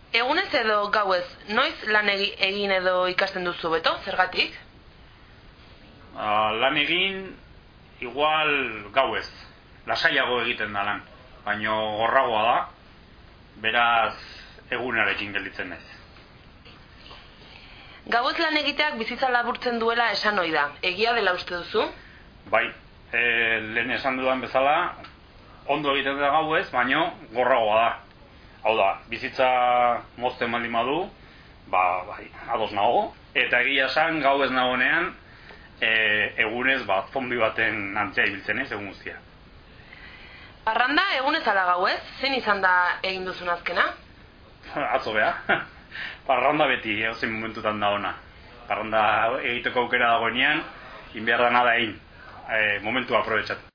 Egunez edo gauez, noiz lan egin edo ikasten duzu beto, zergatik? Lan egin, igual gauez, lasaiago egiten da lan, baino gorragoa da, beraz egunarekin gelditzen naiz. Gauez lan egiteak bizitza laburtzen duela esan ohi da, egia dela uste duzu? Bai, lehen esan dudan bezala, ondo egiten da gauez, baino gorragoa da. Hau da, bizitza mozten baldin badu, bai, ados nago. Eta egia esan, gauez nagonean, egunez, zombi baten antzea ibiltzen ez, egun guztia. Parranda egunez ala gauez, zein izan da egin duzun azkena? Atzo beha. Parranda beti, egozein momentutan da ona. Parranda egiteko aukera dagoenean, inbehar da nada egin. Momentua aprobetxatu.